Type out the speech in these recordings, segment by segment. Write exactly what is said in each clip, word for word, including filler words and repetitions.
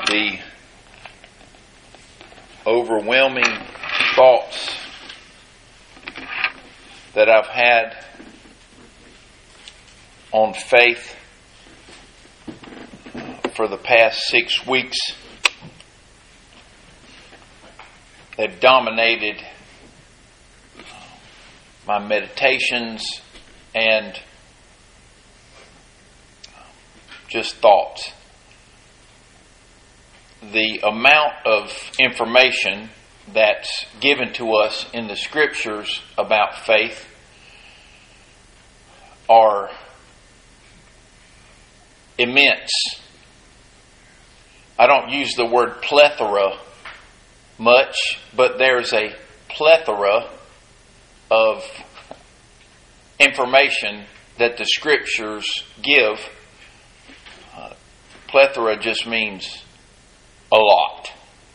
the overwhelming thoughts that I've had on faith for the past six weeks. They've dominated my meditations and just thoughts. The amount of information that's given to us in the Scriptures about faith are immense. I don't use the word plethora much, but there's a plethora of information that the Scriptures give. Uh, plethora just means a lot.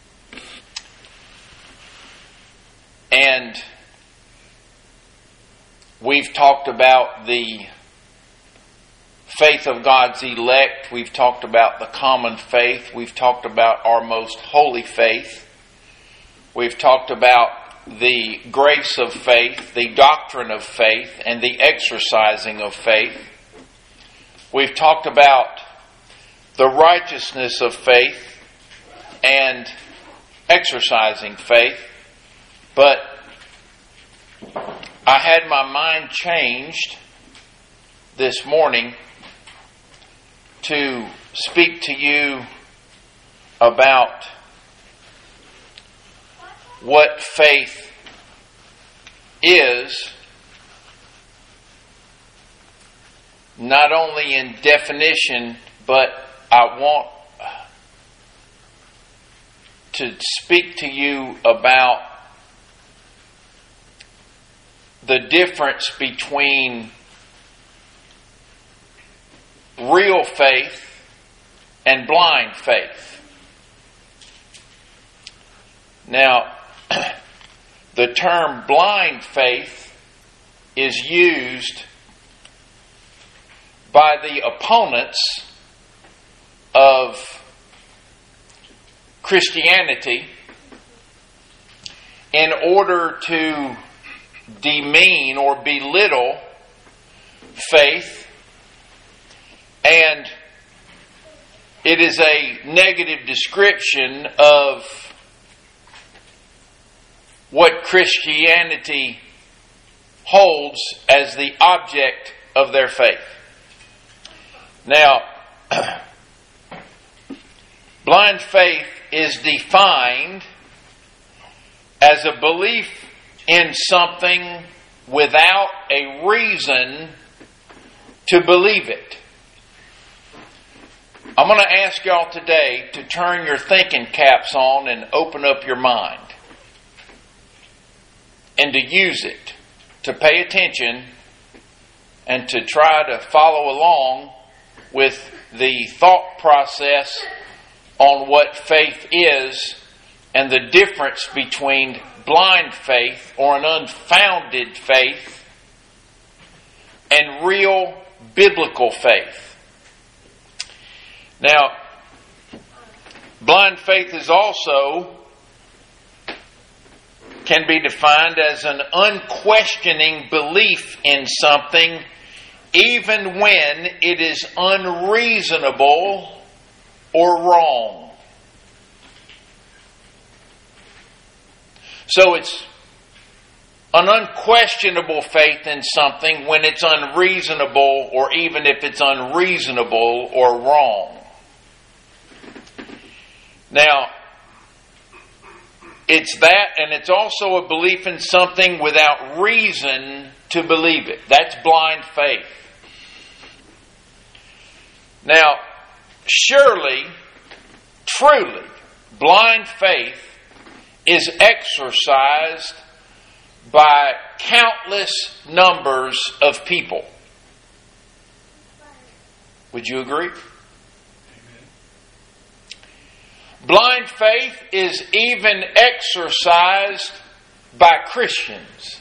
And we've talked about the faith of God's elect. We've talked about the common faith. We've talked about our most holy faith. We've talked about the grace of faith, the doctrine of faith, and the exercising of faith. We've talked about the righteousness of faith and exercising faith. But I had my mind changed this morning to speak to you about what faith is, not only in definition, but I want to speak to you about the difference between real faith and blind faith. Now, the term blind faith is used by the opponents of Christianity in order to demean or belittle faith, and it is a negative description of what Christianity holds as the object of their faith. Now, blind faith is defined as a belief in something without a reason to believe it. I'm going to ask y'all today to turn your thinking caps on and open up your mind, and to use it, to pay attention, and to try to follow along with the thought process on what faith is and the difference between blind faith or an unfounded faith and real biblical faith. Now, blind faith is also can be defined as an unquestioning belief in something even when it is unreasonable or wrong. So it's an unquestionable faith in something when it's unreasonable, or even if it's unreasonable or wrong. Now, it's that, and it's also a belief in something without reason to believe it. That's blind faith. Now, surely, truly, blind faith is exercised by countless numbers of people. Would you agree? Blind faith is even exercised by Christians.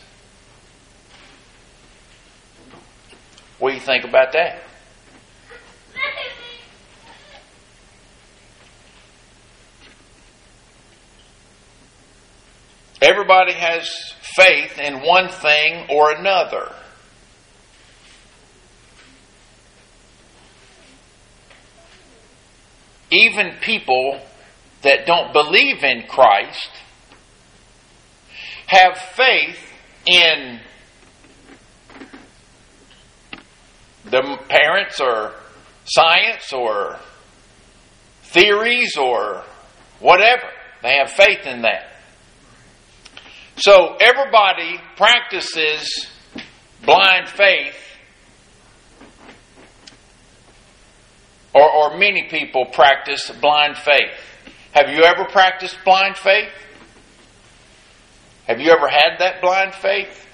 What do you think about that? Everybody has faith in one thing or another. Even people that don't believe in Christ have faith in the parents or science or theories or whatever. They have faith in that. So everybody practices blind faith, or, or many people practice blind faith. Have you ever practiced blind faith? Have you ever had that blind faith?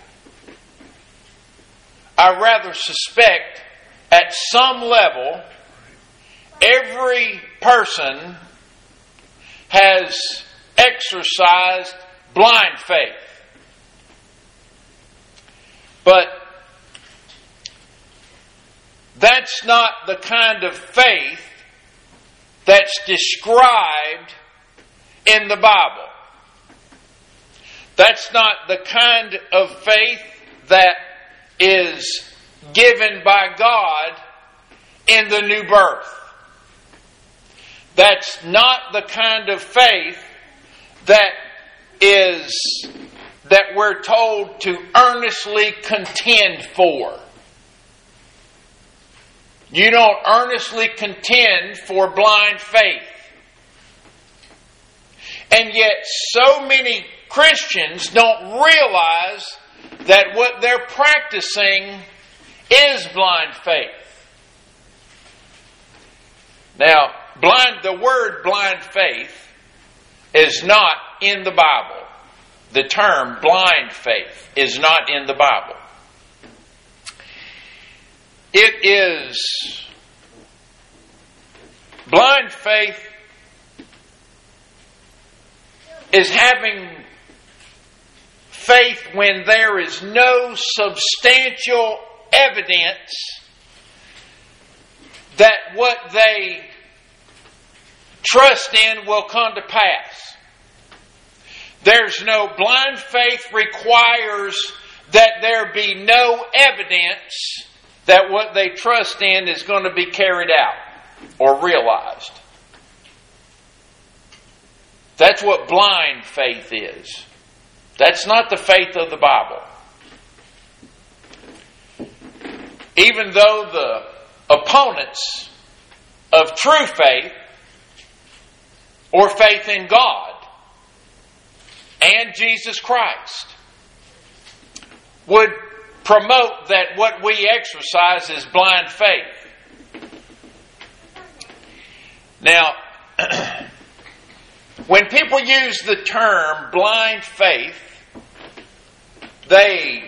I rather suspect at some level every person has exercised blind faith. But that's not the kind of faith that's described in the Bible. That's not the kind of faith that is given by God in the new birth. That's not the kind of faith that is that we're told to earnestly contend for. You don't earnestly contend for blind faith. And yet so many Christians don't realize that what they're practicing is blind faith. Now, blind the word blind faith is not in the Bible. The term blind faith is not in the Bible. It is blind faith is having faith when there is no substantial evidence that what they trust in will come to pass. There's no blind faith requires that there be no evidence that what they trust in is going to be carried out or realized. That's what blind faith is. That's not the faith of the Bible. Even though the opponents of true faith or faith in God and Jesus Christ would promote that what we exercise is blind faith. Now, when people use the term blind faith, they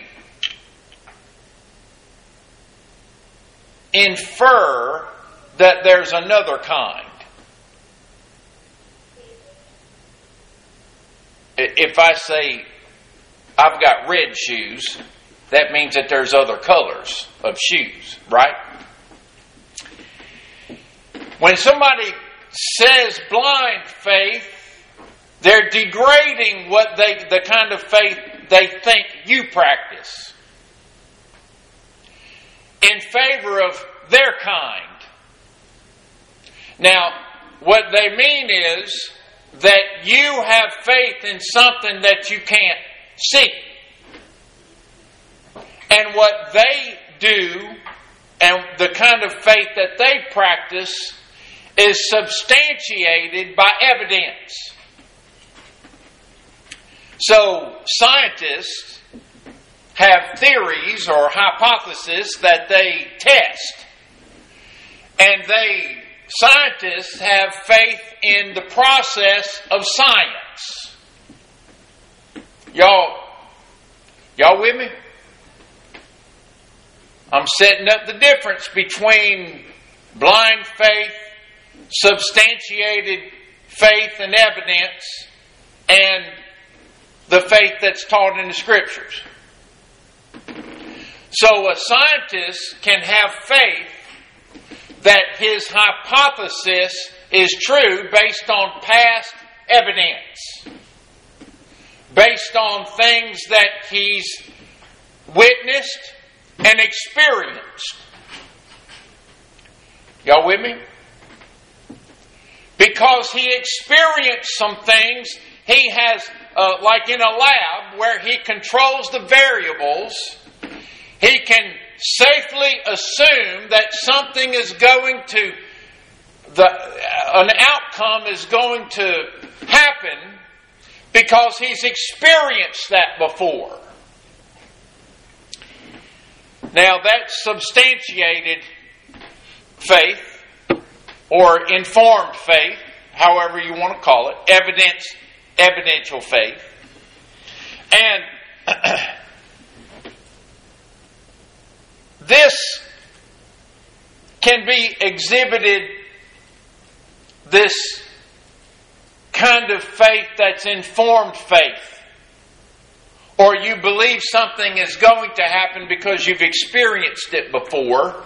infer that there's another kind. If I say, I've got red shoes, that means that there's other colors of shoes, right? When somebody says blind faith, they're degrading what they, the kind of faith they think you practice in favor of their kind. Now, what they mean is that you have faith in something that you can't see. And what they do, and the kind of faith that they practice, is substantiated by evidence. So, scientists have theories or hypotheses that they test. And they, scientists have faith in the process of science. Y'all, y'all with me? I'm setting up the difference between blind faith, substantiated faith and evidence, and the faith that's taught in the Scriptures. So a scientist can have faith that his hypothesis is true based on past evidence. based on things that he's witnessed and experienced. Y'all with me? Because he experienced some things, he has, uh, like in a lab where he controls the variables, he can safely assume that something is going to, the an outcome is going to happen because he's experienced that before. Now that's substantiated faith, or informed faith, however you want to call it, evidence, evidential faith. And this can be exhibited, this kind of faith that's informed faith, or you believe something is going to happen because you've experienced it before,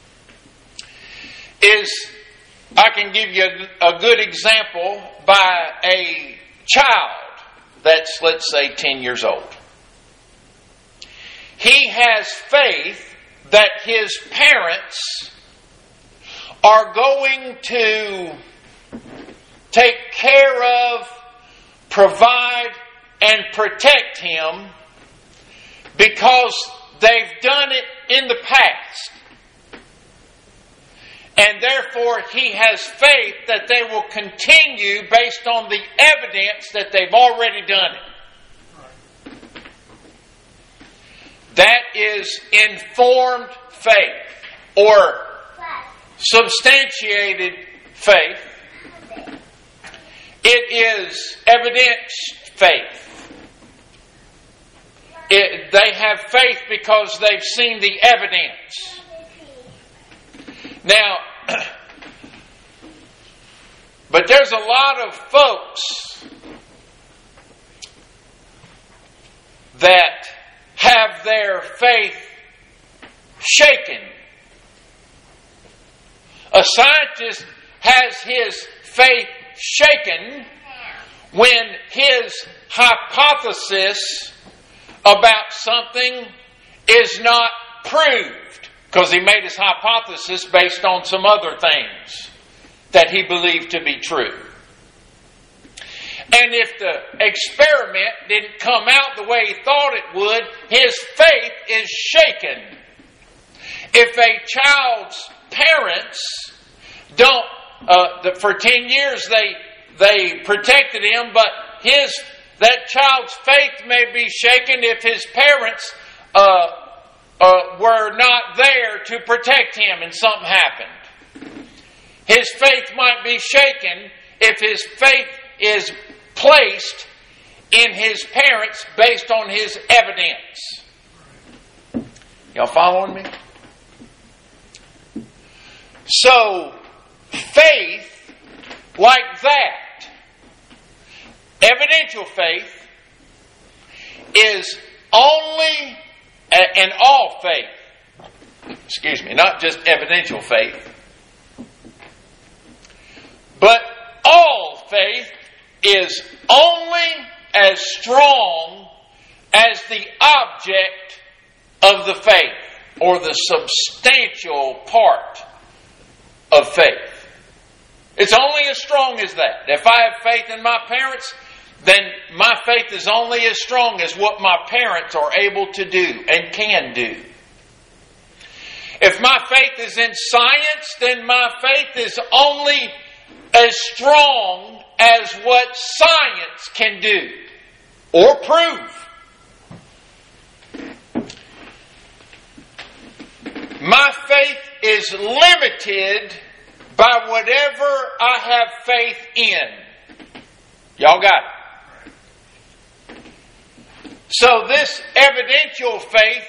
is, I can give you a, a good example by a child that's, let's say, ten years old. He has faith that his parents are going to take care of, provide, and protect him because they've done it in the past. And therefore he has faith that they will continue based on the evidence that they've already done it. That is informed faith, or substantiated faith. It is evidence faith. It, they have faith because they've seen the evidence. Now, but there's a lot of folks that have their faith shaken. A scientist has his faith shaken when his hypothesis about something is not proved, because he made his hypothesis based on some other things that he believed to be true. And if the experiment didn't come out the way he thought it would, his faith is shaken. If a child's parents don't, uh, for ten years they they protected him, but his that child's faith may be shaken if his parents uh, uh, were not there to protect him and something happened. His faith might be shaken if his faith is placed in his parents based on his evidence. Y'all following me? So, faith like that, evidential faith, is only, and all faith, excuse me, not just evidential faith, but all faith is only as strong as the object of the faith, or the substantial part of faith. It's only as strong as that. If I have faith in my parents, then my faith is only as strong as what my parents are able to do and can do. If my faith is in science, then my faith is only as strong as what science can do or prove. My faith is limited by whatever I have faith in. Y'all got it? So this evidential faith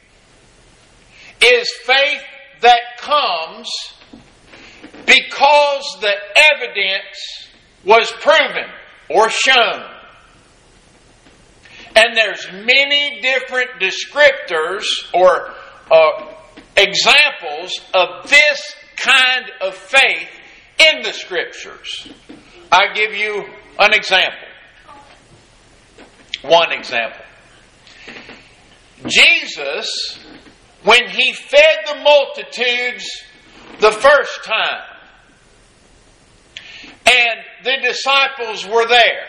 is faith that comes because the evidence was proven or shown. And there's many different descriptors or uh, examples of this kind of faith in the Scriptures. I give you an example. one example. Jesus, when He fed the multitudes the first time, and the disciples were there,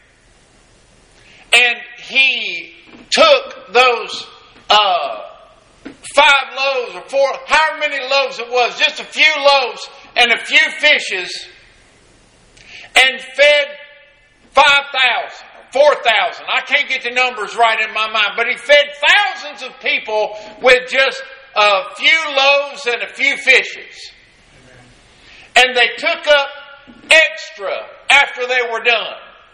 and He took those uh, five loaves or four, however many loaves it was, just a few loaves and a few fishes, and fed five thousand, four thousand. I can't get the numbers right in my mind, but He fed thousands of people with just a few loaves and a few fishes. And they took up extra after they were done.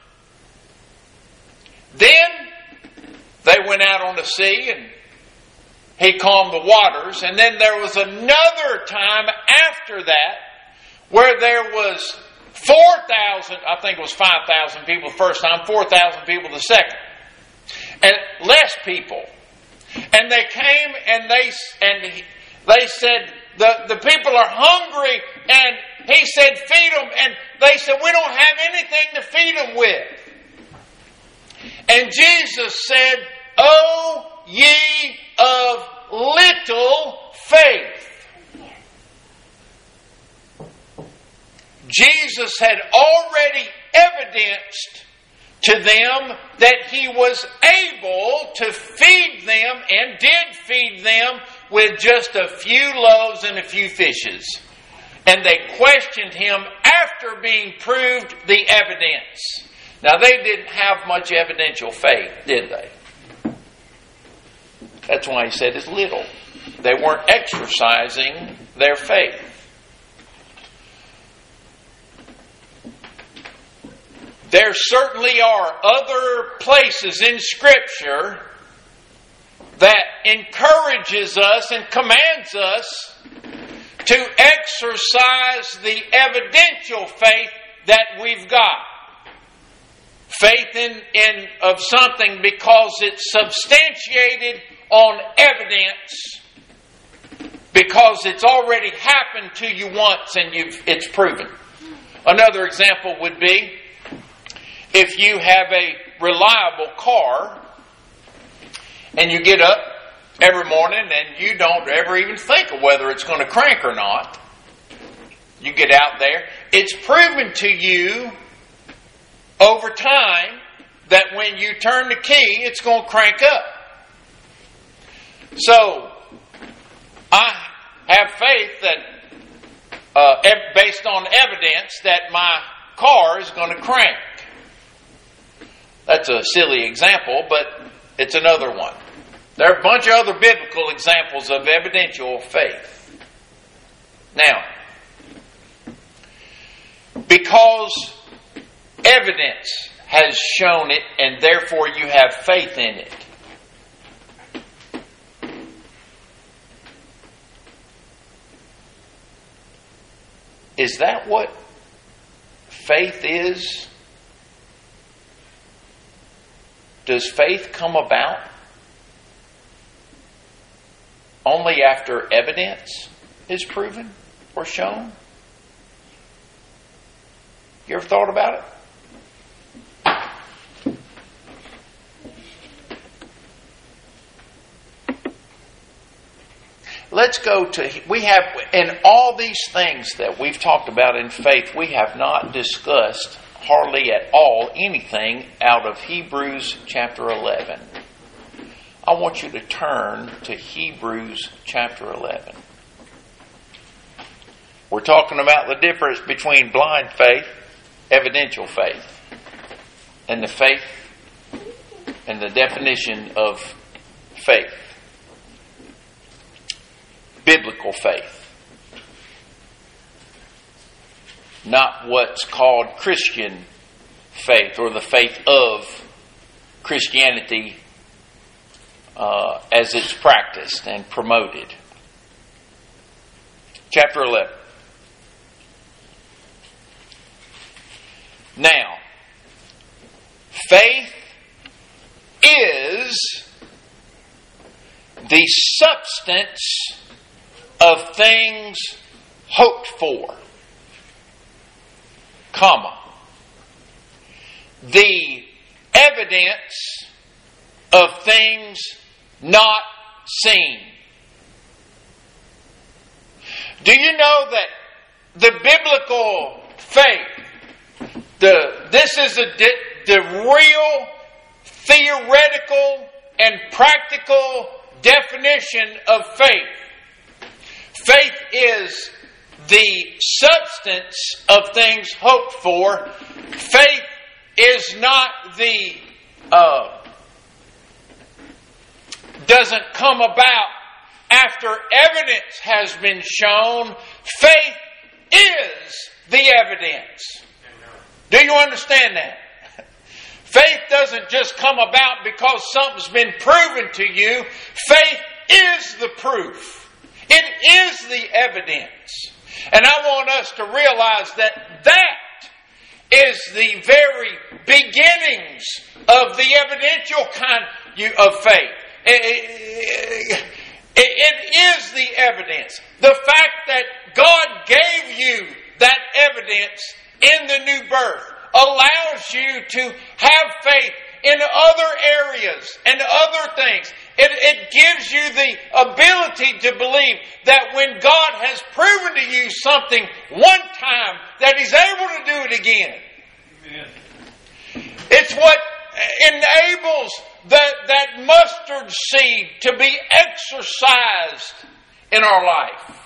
Then they went out on the sea and He calmed the waters. And then there was another time after that where there was four thousand, I think it was five thousand people the first time, four thousand people the second. And less people. And they came and they and he, they said, the, the people are hungry, and He said, feed them. And they said, we don't have anything to feed them with. And Jesus said, O ye of little faith. Jesus had already evidenced to them that He was able to feed them, and did feed them, with just a few loaves and a few fishes. And they questioned Him after being proved the evidence. Now, they didn't have much evidential faith, did they? That's why He said it's little. They weren't exercising their faith. There certainly are other places in Scripture that encourages us and commands us to exercise the evidential faith that we've got. Faith in, in of something because it's substantiated on evidence, because it's already happened to you once and you've it's proven. Another example would be if you have a reliable car and you get up every morning and you don't ever even think of whether it's going to crank or not. You get out there. It's proven to you over time that when you turn the key, it's going to crank up. So, I have faith that, uh, based on evidence, that my car is going to crank. That's a silly example, but it's another one. There are a bunch of other biblical examples of evidential faith. Now, because evidence has shown it, and therefore you have faith in it. Is that what faith is? Does faith come about only after evidence is proven or shown? You ever thought about it? Let's go to, we have, in all these things that we've talked about in faith, we have not discussed hardly at all anything out of Hebrews chapter eleven. I want you to turn to Hebrews chapter eleven. We're talking about the difference between blind faith, evidential faith, and the faith and the definition of faith. Biblical faith. Not what's called Christian faith or the faith of Christianity uh, as it's practiced and promoted. Chapter eleven. Now, faith is the substance of things hoped for, comma, the evidence of things not seen. Do you know that the biblical faith, the this is a, the real theoretical and practical definition of faith. Faith is the substance of things hoped for. Faith is not the uh, doesn't come about after evidence has been shown. Faith is the evidence. Do you understand that? Faith doesn't just come about because something's been proven to you. Faith is the proof. It is the evidence. And I want us to realize that that is the very beginnings of the evidential kind of faith. It, it, it is the evidence. The fact that God gave you that evidence in the new birth allows you to have faith in other areas and other things. It, it gives you the ability to believe that when God has proven to you something one time, that He's able to do it again. Amen. It's what enables the, that mustard seed to be exercised in our life.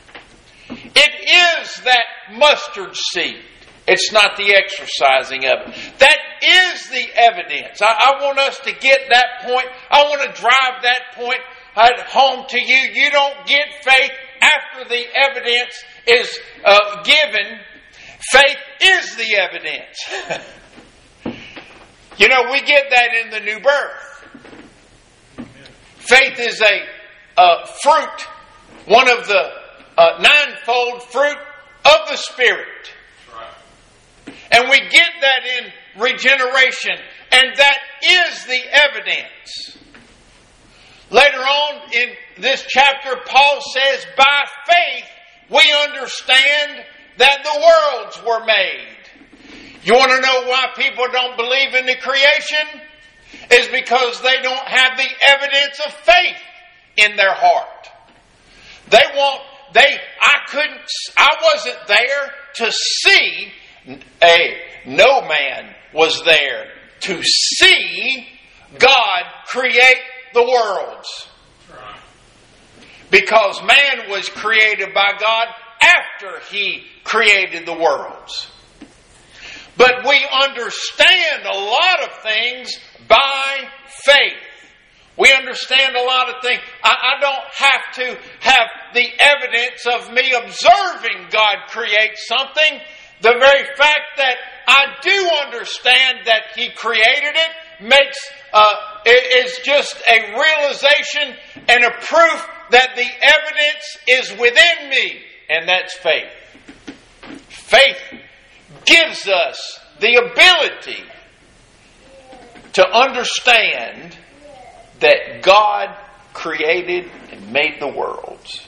It is that mustard seed. It's not the exercising of it. That is the evidence. I, I want us to get that point. I want to drive that point home to you. You don't get faith after the evidence is uh, given. Faith is the evidence. You know, we get that in the new birth. Faith is a uh, fruit, one of the uh, ninefold fruit of the Spirit. And we get that in regeneration. And that is the evidence. Later on in this chapter, Paul says, by faith we understand that the worlds were made. You want to know why people don't believe in the creation? It's because they don't have the evidence of faith in their heart. They want, they, I couldn't, I wasn't there to see. A, no man was there to see God create the worlds. Because man was created by God after He created the worlds. But we understand a lot of things by faith. We understand a lot of things. I, I don't have to have the evidence of me observing God create something. The very fact that I do understand that He created it makes uh, is just a realization and a proof that the evidence is within me, and that's faith. Faith gives us the ability to understand that God created and made the worlds.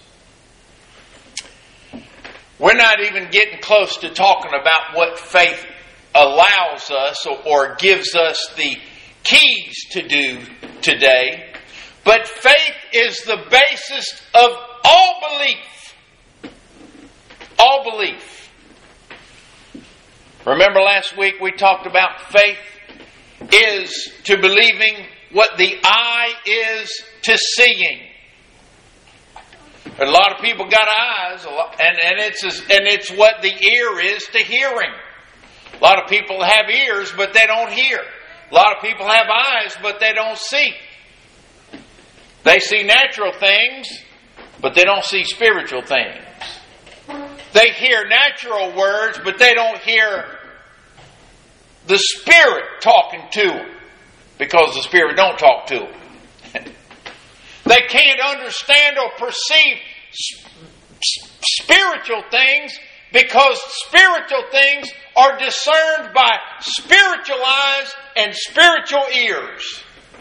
We're not even getting close to talking about what faith allows us or, or gives us the keys to do today. But faith is the basis of all belief. All belief. Remember last week we talked about faith is to believing what the eye is to seeing. A lot of people got eyes, and, and it's and it's what the ear is to hearing. A lot of people have ears, but they don't hear. A lot of people have eyes, but they don't see. They see natural things, but they don't see spiritual things. They hear natural words, but they don't hear the Spirit talking to them, because the Spirit don't talk to them. They can't understand or perceive spiritual things because spiritual things are discerned by spiritual eyes and spiritual ears.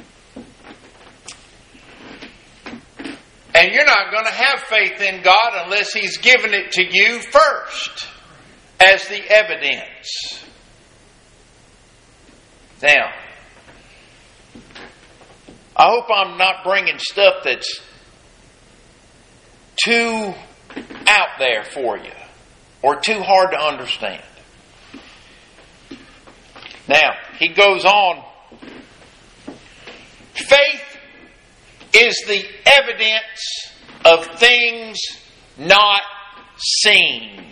And you're not going to have faith in God unless He's given it to you first as the evidence. Now, I hope I'm not bringing stuff that's too out there for you or too hard to understand. Now, he goes on. Faith is the evidence of things not seen.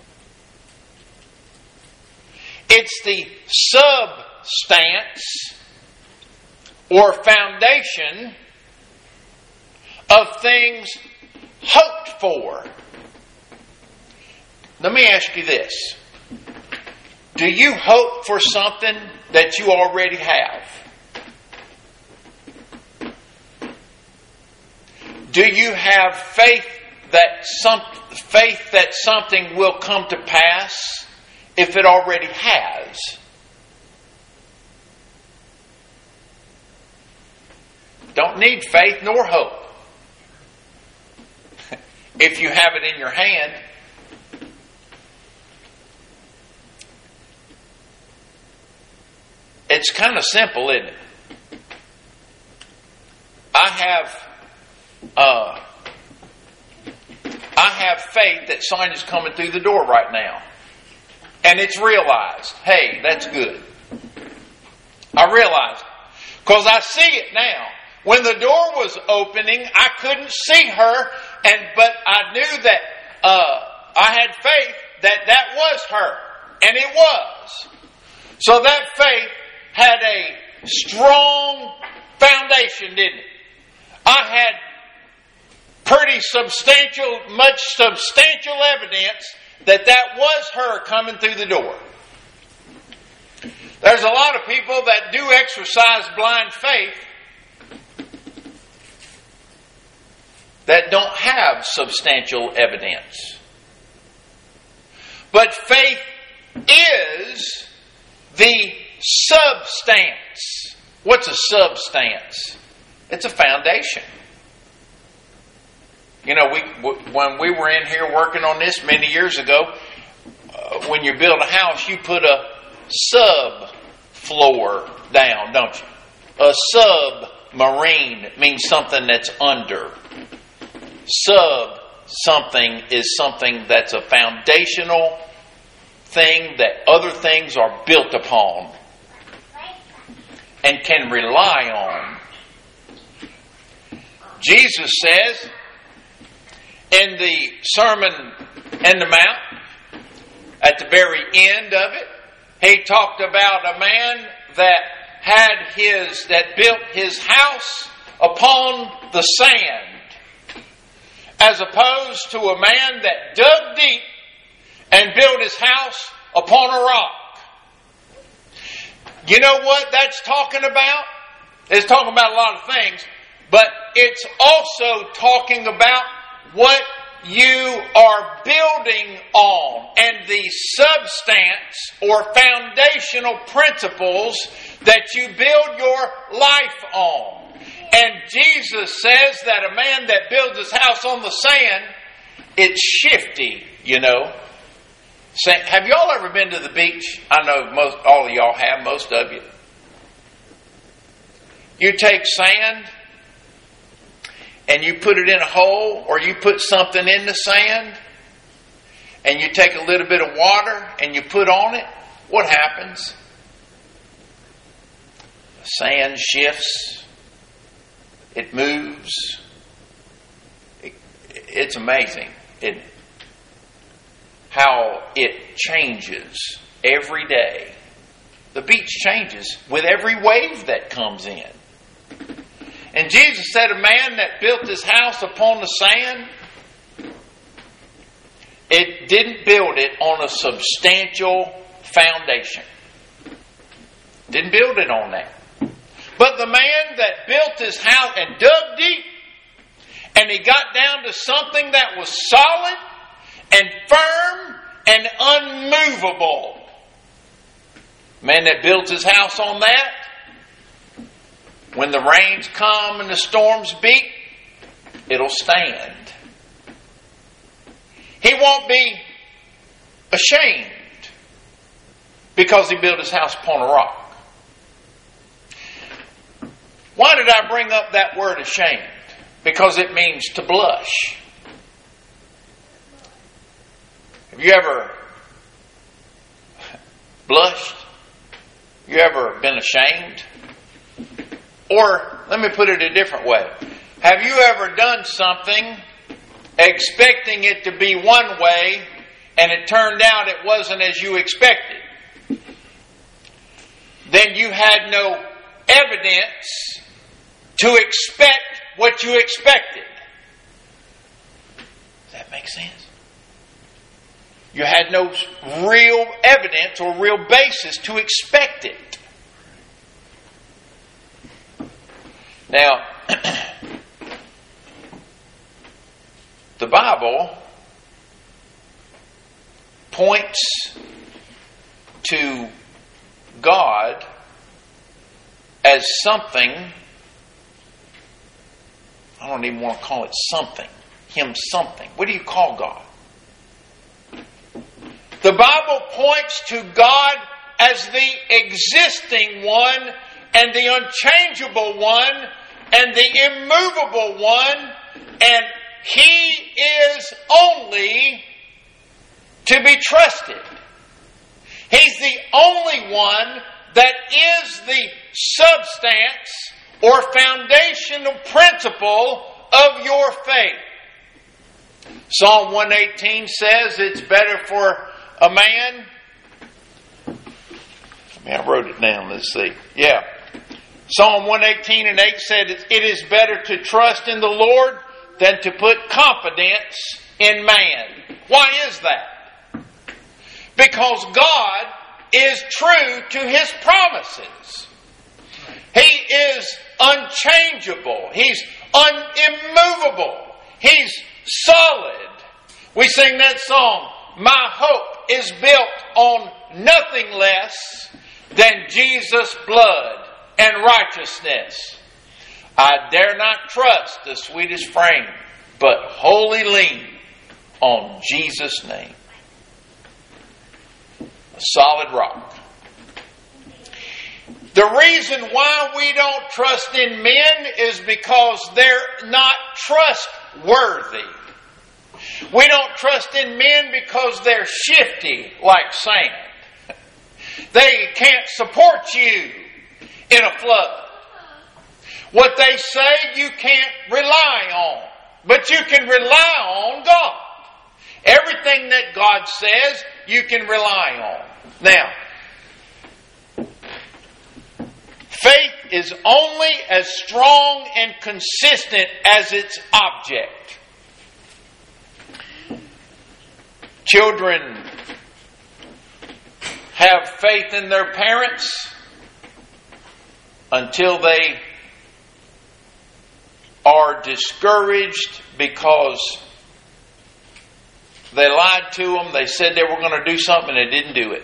It's the substance or foundation of things hoped for. Let me ask you this. Do you hope for something that you already have? Do you have faith that some faith that something will come to pass if it already has? Don't need faith nor hope. If you have it in your hand. It's kind of simple, isn't it? I have uh, I have faith that Sonia's coming through the door right now. And it's realized, hey, that's good. I realized. Because I see it now. When the door was opening, I couldn't see her, and but I knew that uh, I had faith that that was her. And it was. So that faith had a strong foundation, didn't it? I had pretty substantial, much substantial evidence that that was her coming through the door. There's a lot of people that do exercise blind faith that don't have substantial evidence. But faith is the substance. What's a substance? It's a foundation. You know, we when we were in here working on this many years ago, uh, when you build a house, you put a sub-floor down, don't you? A submarine means something that's under. Sub something is something that's a foundational thing that other things are built upon and can rely on. Jesus says in the Sermon on the Mount, at the very end of it, he talked about a man that had his, that built his house upon the sand, as opposed to a man that dug deep and built his house upon a rock. You know what that's talking about? It's talking about a lot of things, but it's also talking about what you are building on and the substance or foundational principles that you build your life on. And Jesus says that a man that builds his house on the sand, it's shifty, you know. Have y'all ever been to the beach? I know most, all of y'all have, most of you. You take sand and you put it in a hole, or you put something in the sand, and you take a little bit of water and you put on it, what happens? The sand shifts. It moves. It, it's amazing. It, how it changes every day. The beach changes with every wave that comes in. And Jesus said a man that built his house upon the sand, it didn't build it on a substantial foundation. Didn't build it on that. But the man that built his house and dug deep, and he got down to something that was solid and firm and unmovable. Man that builds his house on that, when the rains come and the storms beat, it'll stand. He won't be ashamed because he built his house upon a rock. Why did I bring up that word ashamed? Because it means to blush. Have you ever blushed? You ever been ashamed? Or, let me put it a different way. Have you ever done something expecting it to be one way and it turned out it wasn't as you expected? Then you had no evidence to expect what you expected. Does that make sense? You had no real evidence or real basis to expect it. Now, the Bible points to God as something, I don't even want to call it something, Him something. What do you call God? The Bible points to God as the existing one and the unchangeable one and the immovable one, and He is only to be trusted. He's the only one that is the substance or foundational principle of your faith. Psalm one eighteen says it's better for a man. I mean, I wrote it down. Let's see. Yeah. Psalm one eighteen and eight said it is better to trust in the Lord than to put confidence in man. Why is that? Because God is true to His promises. He is unchangeable. He's un- immovable. He's solid. We sing that song, my hope is built on nothing less than Jesus' blood and righteousness. I dare not trust the sweetest frame, but wholly lean on Jesus' name. A solid rock. The reason why we don't trust in men is because they're not trustworthy. We don't trust in men because they're shifty like sand. They can't support you in a flood. What they say you can't rely on, but you can rely on God. Everything that God says you can rely on. Now, faith is only as strong and consistent as its object. Children have faith in their parents until they are discouraged because they lied to them. They said they were going to do something and they didn't do it.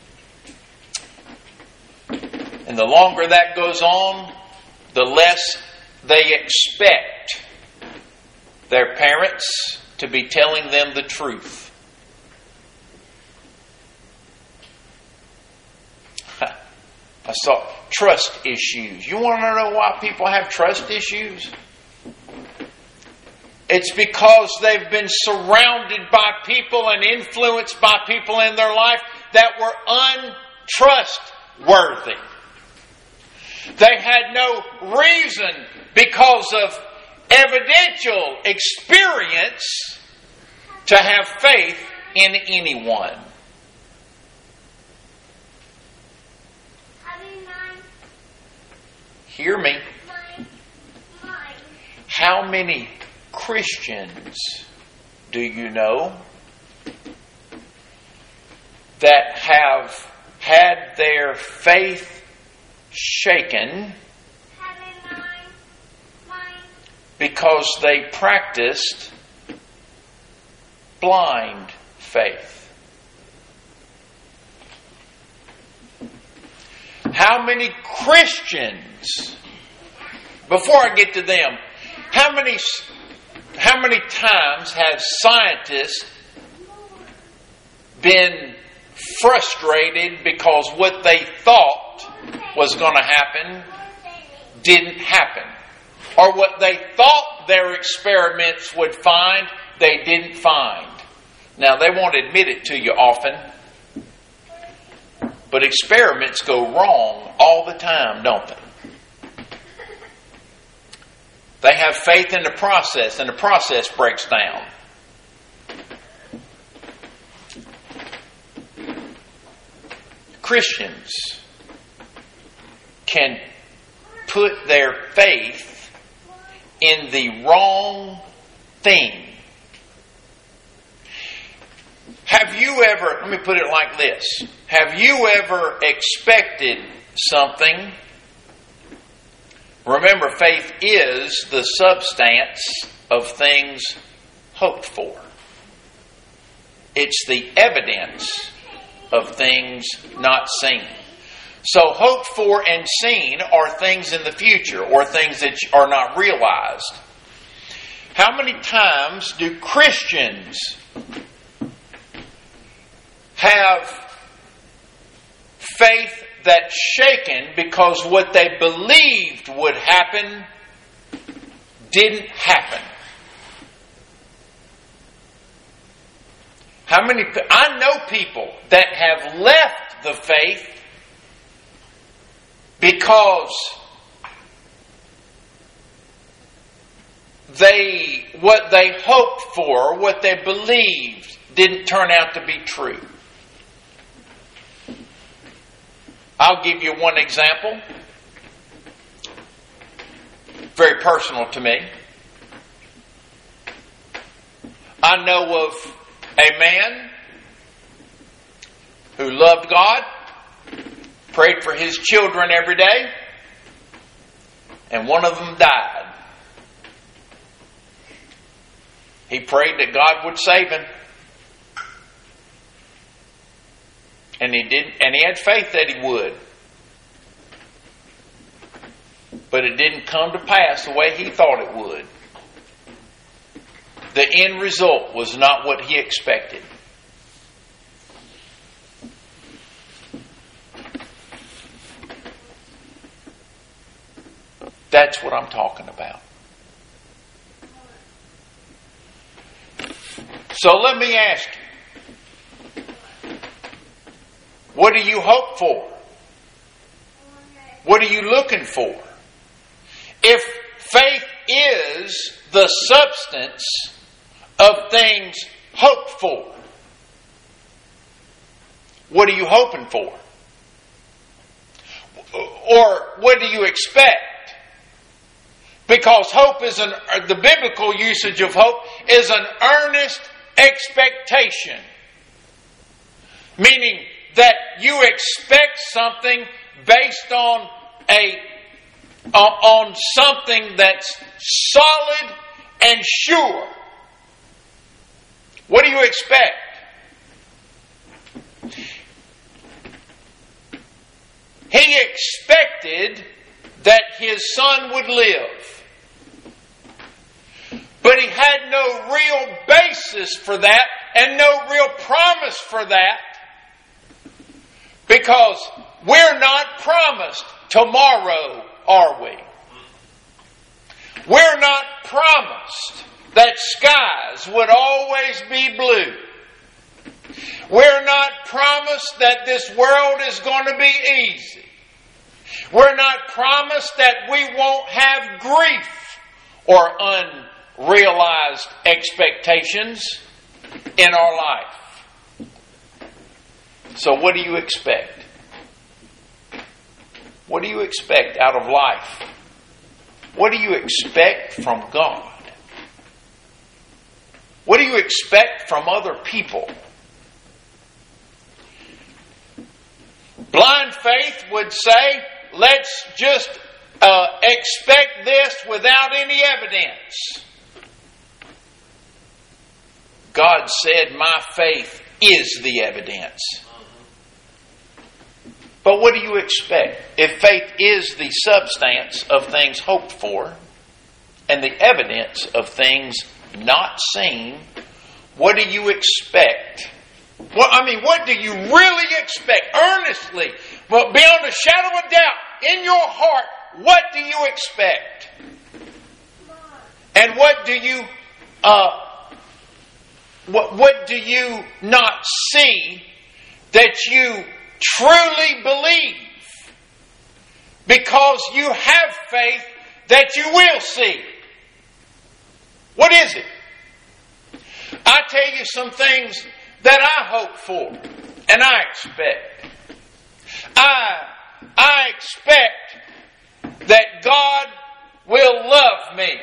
And the longer that goes on, the less they expect their parents to be telling them the truth. I saw trust issues. You want to know why people have trust issues? It's because they've been surrounded by people and influenced by people in their life that were untrustworthy. They had no reason, because of evidential experience, to have faith in anyone. Hear me. How many Christians do you know that have had their faith shaken because they practiced blind faith? How many Christians, before I get to them, how many how many times have scientists been frustrated because what they thought was going to happen didn't happen. Or what they thought their experiments would find, they didn't find. Now, they won't admit it to you often, but experiments go wrong all the time, don't they? They have faith in the process, and the process breaks down. Christians can put their faith in the wrong thing. Have you ever, let me put it like this, have you ever expected something? Remember, faith is the substance of things hoped for. It's the evidence of things not seen. So hoped for and seen are things in the future or things that are not realized. How many times do Christians have faith that's shaken because what they believed would happen didn't happen? How many? I know people that have left the faith because they what they hoped for, what they believed, didn't turn out to be true. I'll give you one example, very personal to me. I know of a man who loved God, prayed for his children every day, and one of them died. He prayed that God would save him. And he did, and he had faith that he would. But it didn't come to pass the way he thought it would. The end result was not what he expected. That's what I'm talking about. So let me ask you. What do you hope for? What are you looking for? If faith is the substance of things hoped for, what are you hoping for? Or what do you expect? Because hope is an, the biblical usage of hope is an earnest expectation. Meaning that you expect something based on a uh, on something that's solid and sure. What do you expect? He expected that his son would live. But he had no real basis for that and no real promise for that. Because we're not promised tomorrow, are we? We're not promised that skies would always be blue. We're not promised that this world is going to be easy. We're not promised that we won't have grief or unrealized expectations in our life. So what do you expect? What do you expect out of life? What do you expect from God? What do you expect from other people? Blind faith would say, let's just uh, expect this without any evidence. God said, my faith is the evidence. But what do you expect? If faith is the substance of things hoped for and the evidence of things not seen, what do you expect? Well, I mean, what do you really expect? Earnestly, but beyond a shadow of doubt, in your heart, what do you expect? And what do you uh, what, what do you not see that you truly believe? Because you have faith that you will see. What is it? I tell you some things that I hope for and I expect. I, I expect that God will love me.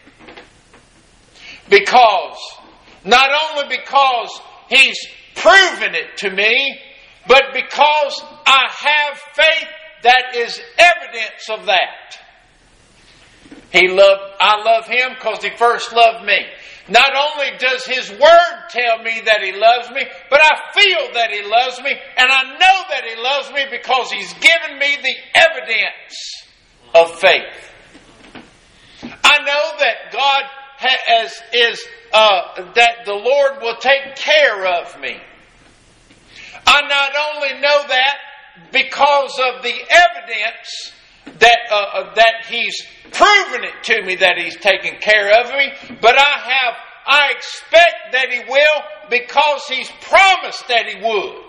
Because, not only because He's proven it to me, but because I have faith that is evidence of that. He loved, I love Him because He first loved me. Not only does His Word tell me that He loves me, but I feel that He loves me, and I know that He loves me because He's given me the evidence of faith. I know that God has, is, uh, that the Lord will take care of me. I not only know that because of the evidence that uh, that He's proven it to me that He's taken care of me, but I have, I expect that He will because He's promised that He would.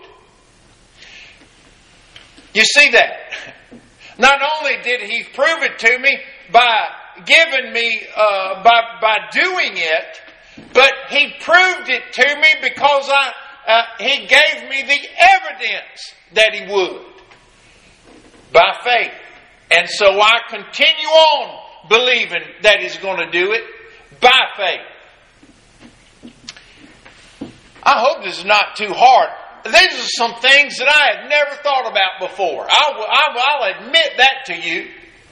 You see that? Not only did He prove it to me by giving me, uh, by by doing it, but He proved it to me because I uh, He gave me the evidence that He would by faith. And so I continue on believing that He's going to do it by faith. I hope this is not too hard. These are some things that I had never thought about before. I will, I will, I'll admit that to you.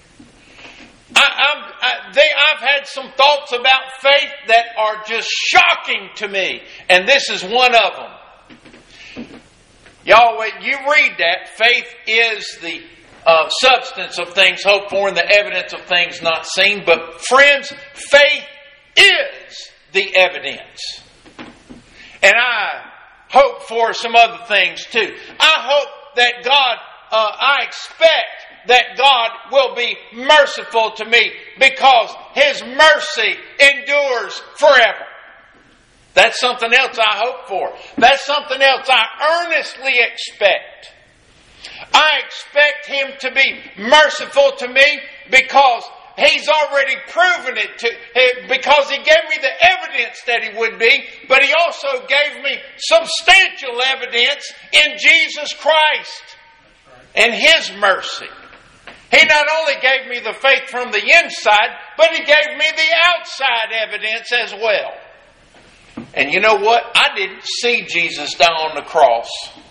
I, I'm, I, they, I've had some thoughts about faith that are just shocking to me. And this is one of them. Y'all, when you read that, faith is the Uh, substance of things hoped for and the evidence of things not seen. But friends, faith is the evidence. And I hope for some other things too. I hope that God, uh, I expect that God will be merciful to me because His mercy endures forever. That's something else I hope for. That's something else I earnestly expect. I expect Him to be merciful to me because He's already proven it to, because He gave me the evidence that He would be, but He also gave me substantial evidence in Jesus Christ and His mercy. He not only gave me the faith from the inside, but He gave me the outside evidence as well. And you know what? I didn't see Jesus die on the cross.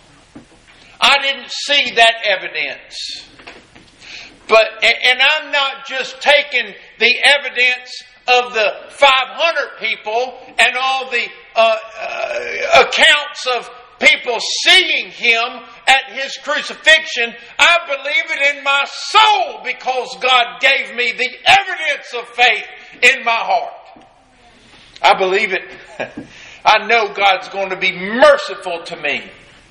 I didn't see that evidence. But, and I'm not just taking the evidence of the five hundred people and all the uh, uh, accounts of people seeing Him at His crucifixion. I believe it in my soul because God gave me the evidence of faith in my heart. I believe it. I know God's going to be merciful to me.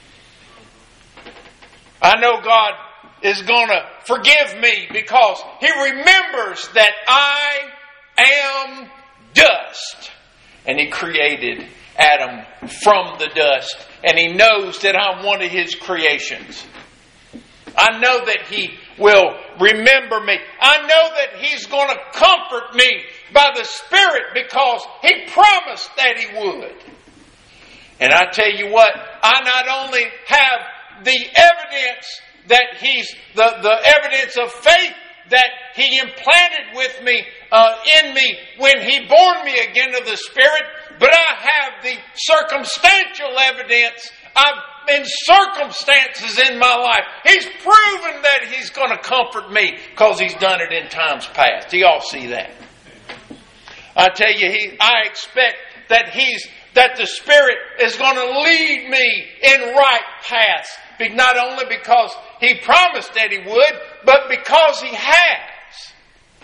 I know God is going to forgive me because He remembers that I am dust. And He created Adam from the dust. And He knows that I'm one of His creations. I know that He will remember me. I know that He's going to comfort me by the Spirit because He promised that He would. And I tell you what, I not only have the evidence that He's, the, the evidence of faith that He implanted with me, uh, in me when He born me again of the Spirit, but I have the circumstantial evidence. I've in circumstances in my life. He's proven that He's going to comfort me because He's done it in times past. Do y'all see that? I tell you, he, I expect that He's that the Spirit is going to lead me in right paths. Not only because He promised that He would, but because He has.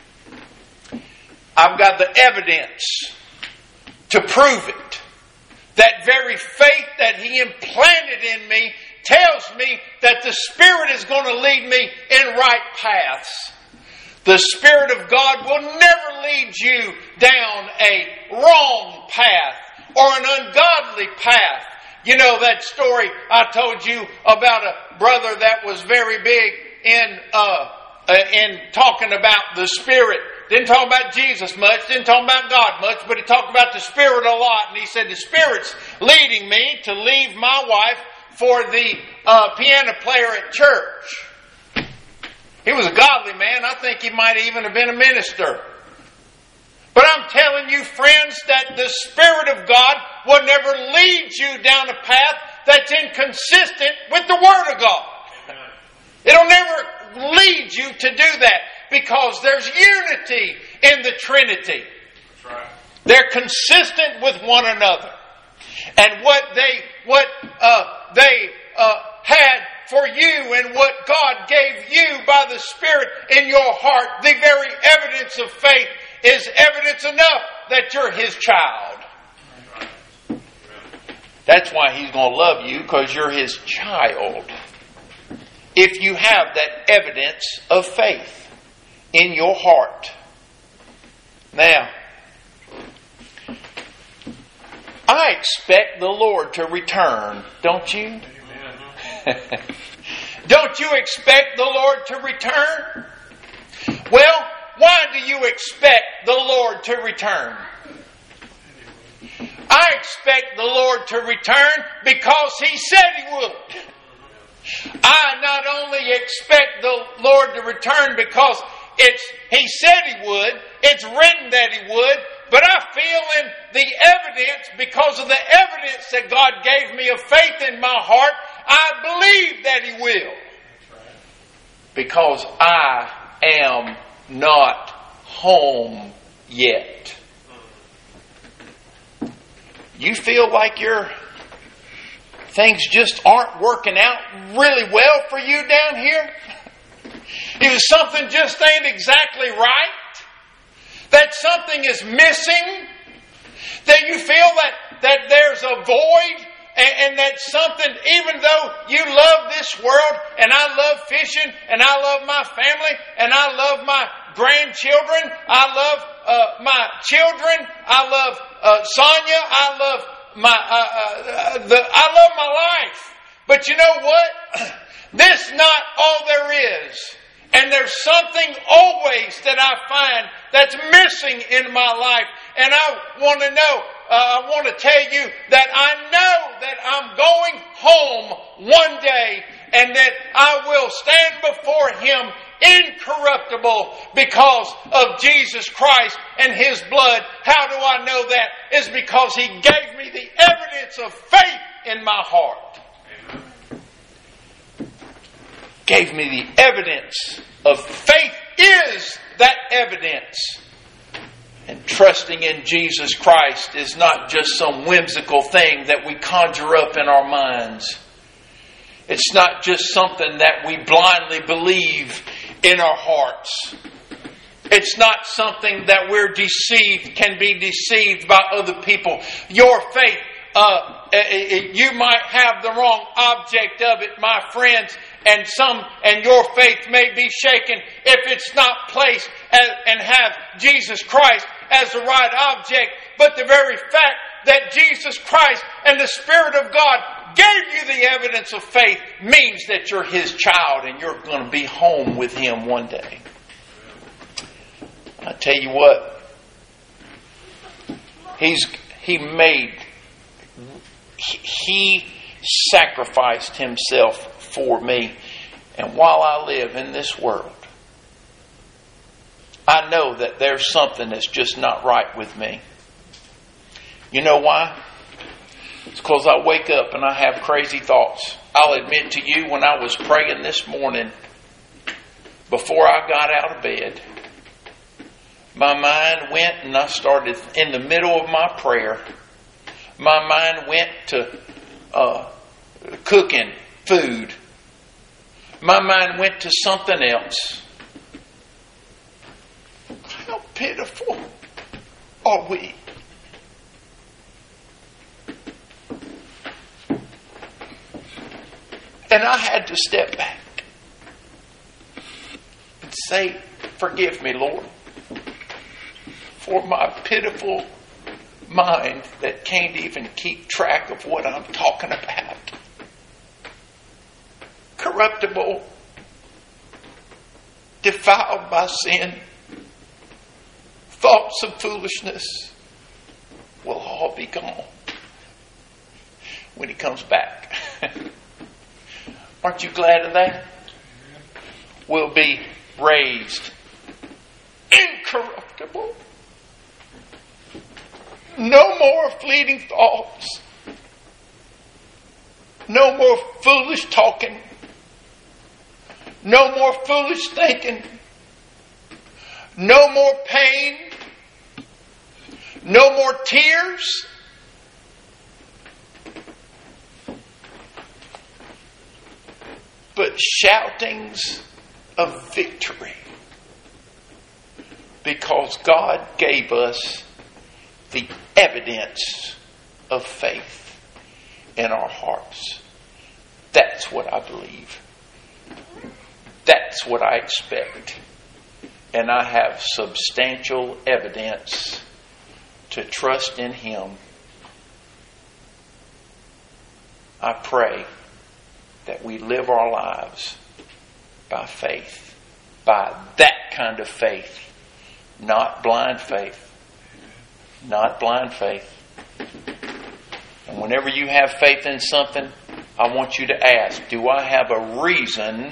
I've got the evidence to prove it. That very faith that He implanted in me tells me that the Spirit is going to lead me in right paths. The Spirit of God will never lead you down a wrong path or an ungodly path. You know that story I told you about a brother that was very big in uh, in talking about the Spirit. Didn't talk about Jesus much, didn't talk about God much, but he talked about the Spirit a lot. And he said, the Spirit's leading me to leave my wife for the uh, piano player at church. He was a godly man. I think he might even have been a minister. But I'm telling you, friends, that the Spirit of God will never lead you down a path that's inconsistent with the Word of God. Amen. It'll never lead you to do that because there's unity in the Trinity. That's right. They're consistent with one another. And what they what uh, they uh, had for you and what God gave you by the Spirit in your heart, the very evidence of faith, is evidence enough that you're His child. That's why He's going to love you, because you're His child. If you have that evidence of faith in your heart. Now, I expect the Lord to return, don't you? Don't you expect the Lord to return? Well, why do you expect the Lord to return? I expect the Lord to return because He said He would. I not only expect the Lord to return because it's He said He would, it's written that He would, but I feel in the evidence, because of the evidence that God gave me of faith in my heart, I believe that He will. Because I am not home yet. You feel like your things just aren't working out really well for you down here? If something just ain't exactly right, that something is missing, that you feel that, that there's a void, and, and that something, even though you love this world, and I love fishing, and I love my family, and I love my grandchildren, I love uh, my children, I love uh, Sonia, I love my uh, uh, the I love my life. But you know what? This is not all there is. And there's something always that I find that's missing in my life. And I want to know, uh, I want to tell you that I know that I'm going home one day and that I will stand before Him incorruptible because of Jesus Christ and His blood. How do I know that? It's because He gave me the evidence of faith in my heart. Gave me the evidence of faith is that evidence. And trusting in Jesus Christ is not just some whimsical thing that we conjure up in our minds. It's not just something that we blindly believe in our hearts. It's not something that we're deceived, can be deceived by other people. Your faith, uh, you might have the wrong object of it, my friends, and some, and your faith may be shaken if it's not placed as, and have Jesus Christ as the right object. But the very fact that Jesus Christ and the Spirit of God gave you the evidence of faith means that you're His child and you're going to be home with Him one day. I tell you what, He's He made He sacrificed Himself for me. And while I live in this world, I know that there's something that's just not right with me. You know why? It's because I wake up and I have crazy thoughts. I'll admit to you, when I was praying this morning, before I got out of bed, my mind went and I started in the middle of my prayer. My mind went to uh, cooking food. My mind went to something else. How pitiful are we? And I had to step back and say, Forgive me, Lord, for my pitiful mind that can't even keep track of what I'm talking about. Corruptible, defiled by sin, thoughts of foolishness will all be gone when He comes back. Aren't you glad of that? We'll be raised incorruptible. No more fleeting thoughts. No more foolish talking. No more foolish thinking. No more pain. No more tears. But shoutings of victory. Because God gave us the evidence of faith in our hearts. That's what I believe. That's what I expect. And I have substantial evidence to trust in Him. I pray that we live our lives by faith. By that kind of faith. Not blind faith. Not blind faith. And whenever you have faith in something, I want you to ask, do I have a reason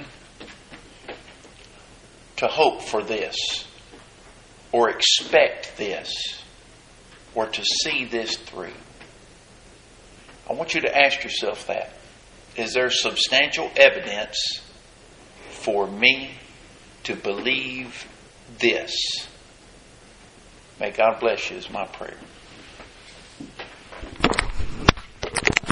to hope for this? Or expect this? Or to see this through? I want you to ask yourself that. Is there substantial evidence for me to believe this? May God bless you is my prayer.